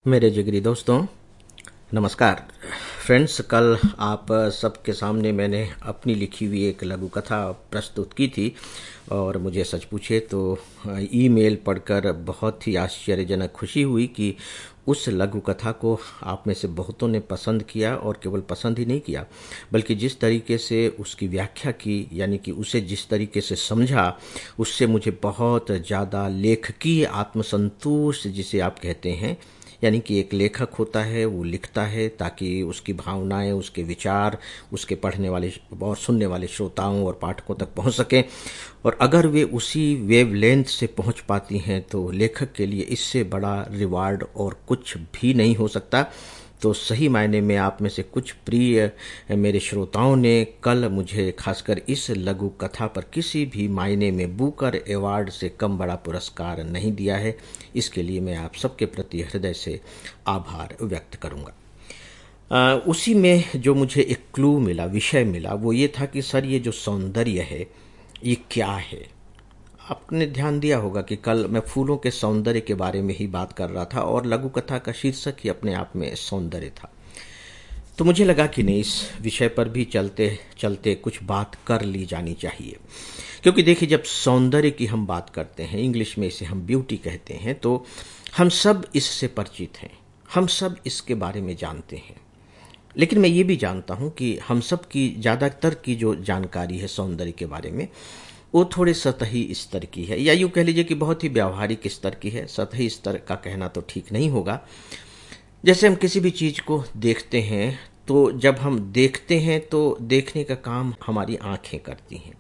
मेरे जिगरी दोस्तों, नमस्कार। फ्रेंड्स, कल आप सबके सामने मैंने अपनी लिखी हुई एक लघु कथा प्रस्तुत की थी और मुझे सच पूछे तो ईमेल पढ़कर बहुत ही आश्चर्यजनक खुशी हुई कि उस लघु कथा को आप में से बहुतों ने पसंद किया और केवल पसंद ही नहीं किया बल्कि जिस तरीके से उसकी व्याख्या की, यानी कि उसे जिस तरीके से समझा, उससे मुझे बहुत ज़्यादा लेखकीय आत्मसंतोष जिसे आप कहते हैं, यानी कि एक लेखक होता है वो लिखता है ताकि उसकी भावनाएं, उसके विचार उसके पढ़ने वाले और सुनने वाले श्रोताओं और पाठकों तक पहुंच सकें, और अगर वे उसी वेवलेंथ से पहुंच पाती हैं तो लेखक के लिए इससे बड़ा रिवार्ड और कुछ भी नहीं हो सकता। तो सही मायने में आप में से कुछ प्रिय मेरे श्रोताओं ने कल मुझे खासकर इस लघु कथा पर किसी भी मायने में बुकर अवार्ड से कम बड़ा पुरस्कार नहीं दिया है। इसके लिए मैं आप सबके प्रति हृदय से आभार व्यक्त करूंगा। उसी में जो मुझे एक क्लू मिला, विषय मिला, वो ये था कि सर ये जो सौंदर्य है ये क्या है। आपने ध्यान दिया होगा कि कल मैं फूलों के सौंदर्य के बारे में ही बात कर रहा था और लघु कथा का शीर्षक ही अपने आप में सौंदर्य था। तो मुझे लगा कि नहीं, इस विषय पर भी चलते चलते कुछ बात कर ली जानी चाहिए, क्योंकि देखिए जब सौंदर्य की हम बात करते हैं, इंग्लिश में इसे हम ब्यूटी कहते हैं, तो हम सब इससे परिचित हैं, हम सब इसके बारे में जानते हैं। लेकिन मैं ये भी जानता हूं कि हम सब की ज़्यादातर की जो जानकारी है सौंदर्य के बारे में वो थोड़े सतही स्तर की है, या यूँ कह लीजिए कि बहुत ही व्यावहारिक स्तर की है। सतही स्तर का कहना तो ठीक नहीं होगा। जैसे हम किसी भी चीज़ को देखते हैं तो जब हम देखते हैं तो देखने का काम हमारी आंखें करती हैं,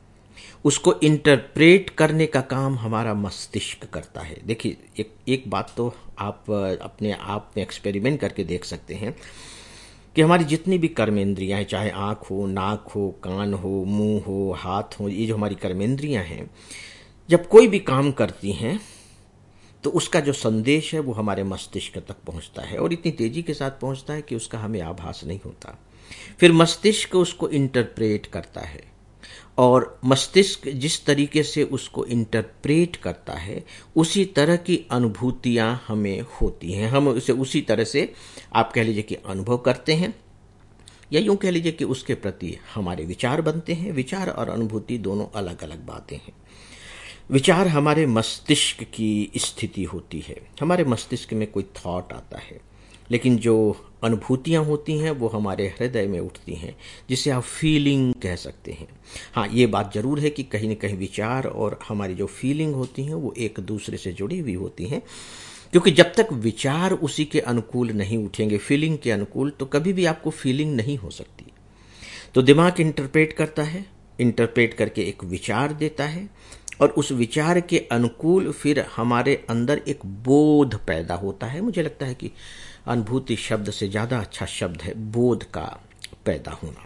उसको इंटरप्रेट करने का काम हमारा मस्तिष्क करता है। देखिए एक बात तो आप अपने आप में एक्सपेरिमेंट करके देख सकते हैं कि हमारी जितनी भी कर्मेंद्रियां हैं, चाहे आँख हो, नाक हो, कान हो, मुंह हो, हाथ हो, ये जो हमारी कर्मेंद्रियां हैं, जब कोई भी काम करती हैं तो उसका जो संदेश है वो हमारे मस्तिष्क तक पहुंचता है और इतनी तेजी के साथ पहुंचता है कि उसका हमें आभास नहीं होता। फिर मस्तिष्क उसको इंटरप्रेट करता है और मस्तिष्क जिस तरीके से उसको इंटरप्रेट करता है उसी तरह की अनुभूतियां हमें होती हैं। हम उसे उसी तरह से आप कह लीजिए कि अनुभव करते हैं, या यूं कह लीजिए कि उसके प्रति हमारे विचार बनते हैं। विचार और अनुभूति दोनों अलग अलग बातें हैं। विचार हमारे मस्तिष्क की स्थिति होती है, हमारे मस्तिष्क में कोई थॉट आता है, लेकिन जो अनुभूतियाँ होती हैं वो हमारे हृदय में उठती हैं, जिसे आप फीलिंग कह सकते हैं। हाँ, ये बात जरूर है कि कहीं न कहीं विचार और हमारी जो फीलिंग होती हैं वो एक दूसरे से जुड़ी हुई होती हैं, क्योंकि जब तक विचार उसी के अनुकूल नहीं उठेंगे, फीलिंग के अनुकूल, तो कभी भी आपको फीलिंग नहीं हो सकती। तो दिमाग इंटरप्रेट करता है, इंटरप्रेट करके एक विचार देता है और उस विचार के अनुकूल फिर हमारे अंदर एक बोध पैदा होता है। मुझे लगता है कि अनुभूति शब्द से ज़्यादा अच्छा शब्द है बोध का पैदा होना।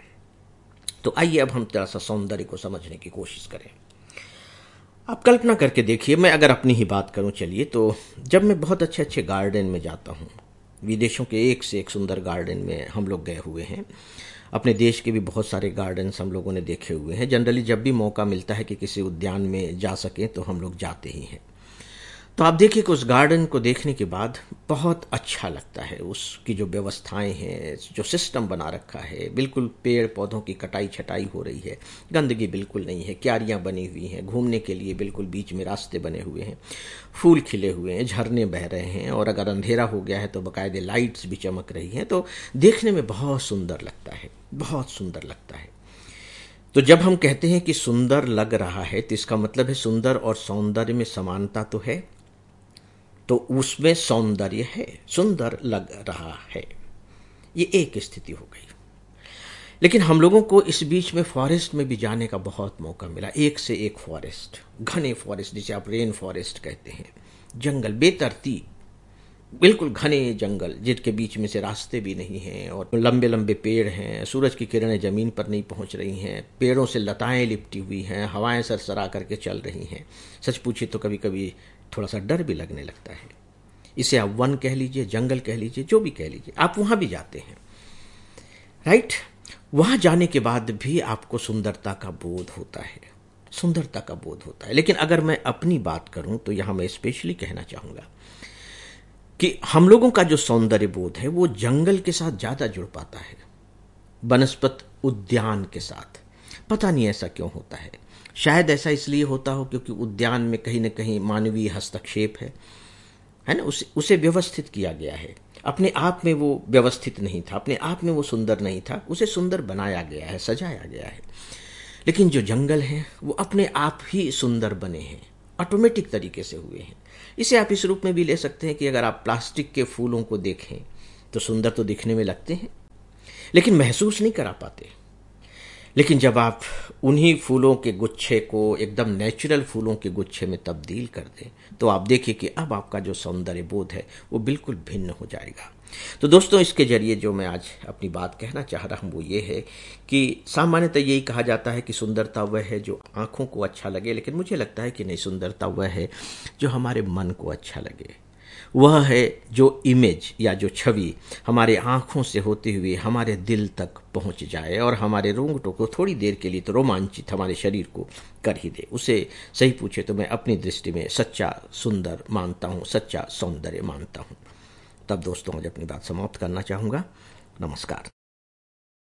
तो आइए अब हम थोड़ा सा सौंदर्य को समझने की कोशिश करें। आप कल्पना करके देखिए, मैं अगर अपनी ही बात करूं चलिए, तो जब मैं बहुत अच्छे अच्छे गार्डन में जाता हूं, विदेशों के एक से एक सुंदर गार्डन में हम लोग गए हुए हैं, अपने देश के भी बहुत सारे गार्डन्स हम लोगों ने देखे हुए हैं। जनरली जब भी मौका मिलता है कि किसी उद्यान में जा सकें तो हम लोग जाते ही हैं। तो आप देखिए कि उस गार्डन को देखने के बाद बहुत अच्छा लगता है। उसकी जो व्यवस्थाएं हैं, जो सिस्टम बना रखा है, बिल्कुल पेड़ पौधों की कटाई छटाई हो रही है, गंदगी बिल्कुल नहीं है, क्यारियां बनी हुई हैं, घूमने के लिए बिल्कुल बीच में रास्ते बने हुए हैं, फूल खिले हुए हैं, झरने बह रहे हैं, और अगर अंधेरा हो गया है तो बाकायदे लाइट्स भी चमक रही हैं। तो देखने में बहुत सुंदर लगता है, बहुत सुंदर लगता है। तो जब हम कहते हैं कि सुंदर लग रहा है तो इसका मतलब है सुंदर और सौंदर्य में समानता तो है, तो उसमें सौंदर्य है, सुंदर लग रहा है, ये एक स्थिति हो गई। लेकिन हम लोगों को इस बीच में फॉरेस्ट में भी जाने का बहुत मौका मिला, एक से एक फॉरेस्ट, घने फॉरेस्ट जिसे आप रेन फॉरेस्ट कहते हैं, जंगल बेतरतीब, बिल्कुल घने जंगल जिनके बीच में से रास्ते भी नहीं हैं और लंबे लंबे पेड़ हैं, सूरज की किरणें जमीन पर नहीं पहुंच रही हैं, पेड़ों से लताएं लिपटी हुई हैं, हवाएं सरसरा करके चल रही हैं। सच पूछिए तो कभी कभी थोड़ा सा डर भी लगने लगता है। इसे आप वन कह लीजिए, जंगल कह लीजिए, जो भी कह लीजिए, आप वहां भी जाते हैं, राइट। वहां जाने के बाद भी आपको सुंदरता का बोध होता है, सुंदरता का बोध होता है। लेकिन अगर मैं अपनी बात करूं तो यहां मैं स्पेशली कहना चाहूंगा कि हम लोगों का जो सौंदर्य बोध है वो जंगल के साथ ज़्यादा जुड़ पाता है, वनस्पत उद्यान के साथ। पता नहीं ऐसा क्यों होता है। शायद ऐसा इसलिए होता हो क्योंकि उद्यान में कहीं न कहीं मानवीय हस्तक्षेप है ना, उसे व्यवस्थित किया गया है। अपने आप में वो व्यवस्थित नहीं था, अपने आप में वो सुंदर नहीं था, उसे सुंदर बनाया गया है, सजाया गया है। लेकिन जो जंगल हैं वो अपने आप ही सुंदर बने हैं, ऑटोमेटिक तरीके से हुए हैं। इसे आप इस रूप में भी ले सकते हैं कि अगर आप प्लास्टिक के फूलों को देखें तो सुंदर तो दिखने में लगते हैं, लेकिन महसूस नहीं करा पाते। लेकिन जब आप उन्हीं फूलों के गुच्छे को एकदम नेचुरल फूलों के गुच्छे में तब्दील कर दें तो आप देखिए कि अब आपका जो सौंदर्य बोध है वो बिल्कुल भिन्न हो जाएगा। तो दोस्तों, इसके जरिए जो मैं आज अपनी बात कहना चाह रहा हूँ वो ये है कि सामान्यतः यही कहा जाता है कि सुंदरता वह है जो आँखों को अच्छा लगे, लेकिन मुझे लगता है कि नहीं, सुंदरता वह है जो हमारे मन को अच्छा लगे। वह है जो इमेज या जो छवि हमारे आँखों से होते हुए हमारे दिल तक पहुँच जाए और हमारे रोंगटों को थोड़ी देर के लिए तो रोमांचित हमारे शरीर को कर ही दे। उसे सही पूछे तो मैं अपनी दृष्टि में सच्चा सुंदर मानता हूँ, सच्चा सौंदर्य मानता हूँ। तब दोस्तों, आज अपनी बात समाप्त करना चाहूँगा। नमस्कार।